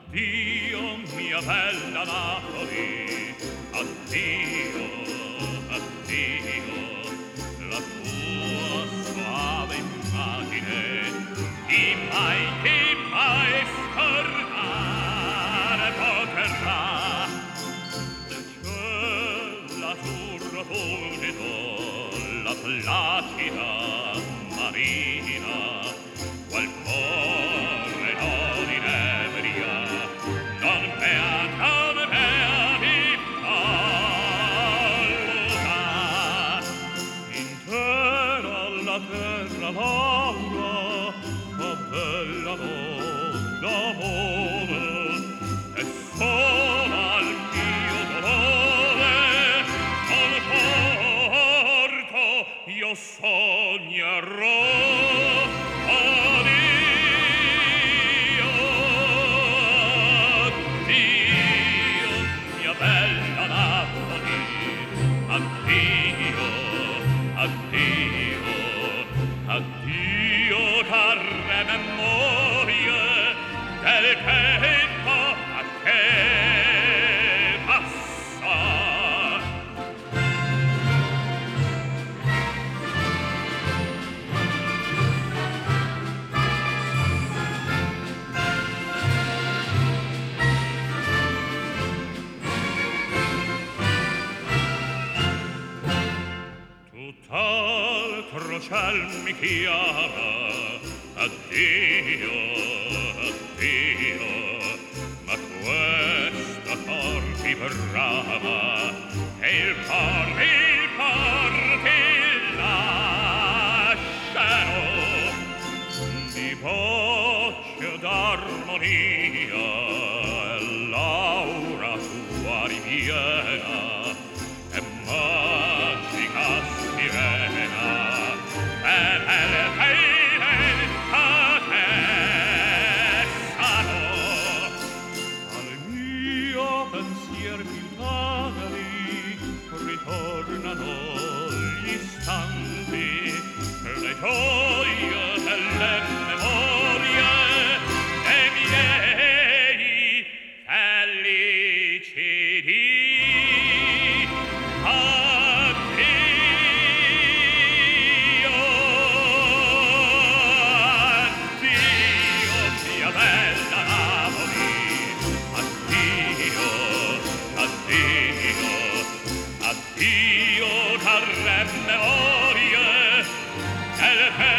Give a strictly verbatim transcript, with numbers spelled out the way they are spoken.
addio mia bella Napoli, addio, addio, la tua suave immagine chi mai, chi mai scornare potrà del cielo azzurro fulgido la placida marina qual cuore non inebria non mea, non mea di paluta intera la terra laura ma bella donna amore e sola al mio dolore non porto io sognerò addio addio mia bella Napoli addio addio addio care memorie del tempo a che passa tutt'altro ciel mi chiama addio addio ma questo cor ti brama e il cor il cor ti lascerò di voce d'armonia e l'aura tua riviera e magica sirena e belle fede a te sarò al mio pensier più magari ritornano gli istanti le gioie delle memorie dei miei felici dì addio addio mia bella Napoli addio addio addio care memorie del